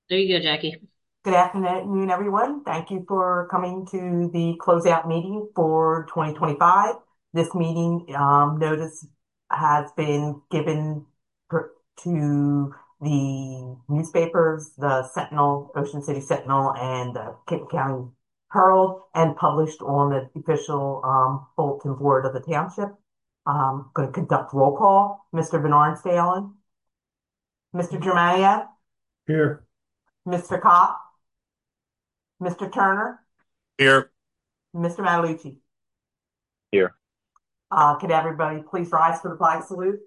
There you go, Jackie. Good afternoon, everyone. Thank you for coming to the closeout meeting for 2025. This meeting notice has been given to the newspapers, the Sentinel, Ocean City Sentinel, and the Kent County Herald, and published on the official bulletin board of the township. Going to conduct roll call. Mr. Bernard Stalin, Mr. Germania, Here. Mr. Kopp, Mr. Turner, Here. Mr. Matalucci. Here. Could everybody please rise for the flag salute?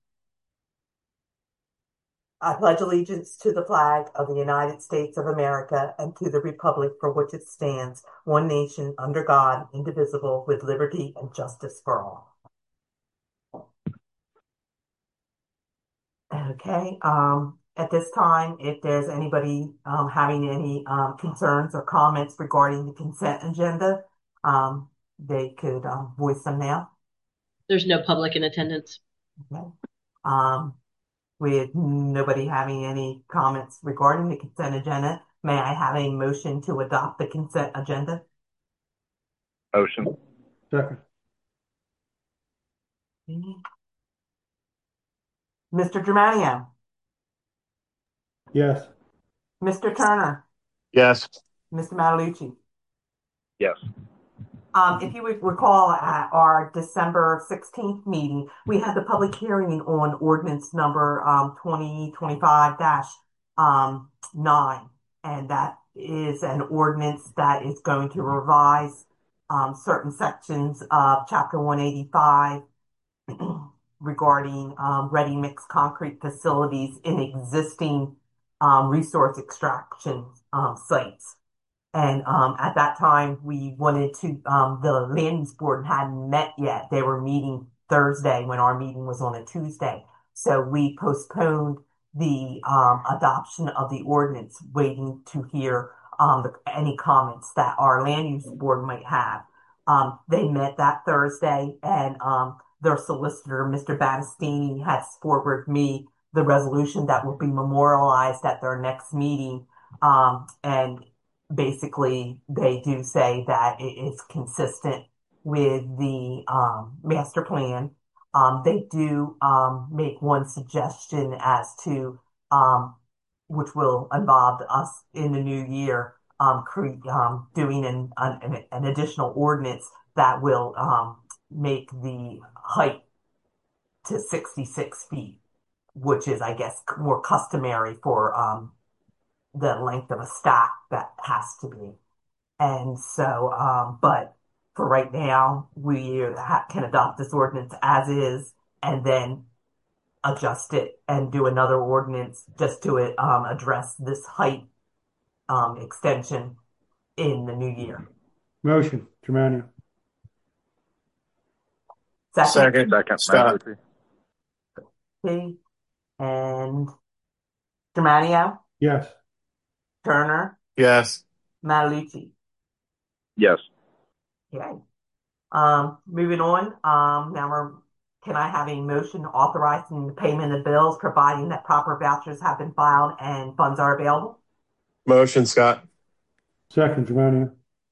I pledge allegiance to the flag of the United States of America and to the republic for which it stands, one nation, under God, indivisible, with liberty and justice for all. Okay. At this time, if there's anybody having any concerns or comments regarding the consent agenda, they could voice them now. There's no public in attendance. Okay. Um, with nobody having any comments regarding the consent agenda, may I have a motion to adopt the consent agenda? Motion. Second. Mr. Germania, Yes. Mr. Turner, Yes. Mr. Matalucci. Yes. If you would recall at our December 16th meeting, we had the public hearing on ordinance number 2025-9. And that is an ordinance that is going to revise certain sections of Chapter 185 regarding ready mixed concrete facilities in existing resource extraction sites. And at that time, we wanted to, the land use board hadn't met yet. They were meeting Thursday when our meeting was on a Tuesday. So we postponed the adoption of the ordinance, waiting to hear any comments that our land use board might have. They met that Thursday, and their solicitor, Mr. Battistini, has forwarded me the resolution that will be memorialized at their next meeting. And basically they do say that it is consistent with the master plan. They do make one suggestion as to which will involve us in the new year doing an additional ordinance that will make the height to 66 feet, which is, I guess, more customary for the length of a stack that has to be. And so, but for right now, we can adopt this ordinance as is and then adjust it and do another ordinance just to address this height extension in the new year. Motion. Germania. Second, Second. Scott. P. And Germania, Yes. Turner, Yes. Matalucci. Yes. Okay. Moving on, can I have a motion authorizing the payment of bills, providing that proper vouchers have been filed and funds are available? Motion, Scott. Second. Germania.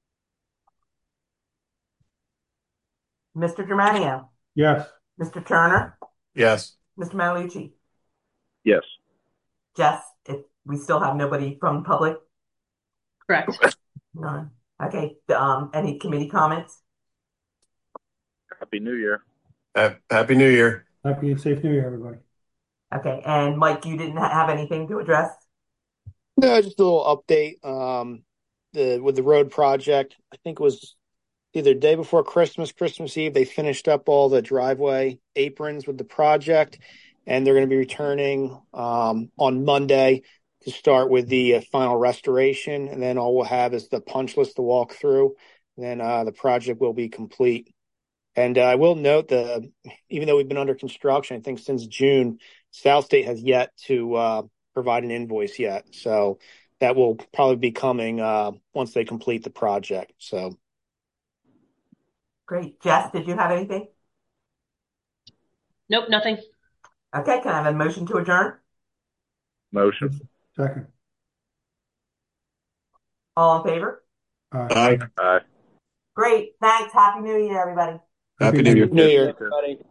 Mr. Germania, Yes. Mr. Turner, Yes. Mr. Matalucci. Yes. Jess, if we still have nobody from the public? Correct. None. Okay, any committee comments? Happy New Year. Happy New Year. Happy and safe New Year, everybody. Okay, and Mike, you didn't have anything to address? No, just a little update. With the road project, I think it was either day before Christmas, Christmas Eve, they finished up all the driveway aprons with the project, and they're going to be returning on Monday to start with the final restoration. And then all we'll have is the punch list to walk through. And then the project will be complete. And I will note that even though we've been under construction, I think since June, South State has yet to provide an invoice yet. So that will probably be coming once they complete the project. So. Great. Jess, did you have anything? Nope, nothing. Okay, can I have a motion to adjourn? Motion. Second. All in favor? Aye. Aye. Great. Thanks. Happy New Year, everybody. Happy New Year. New Year, everybody.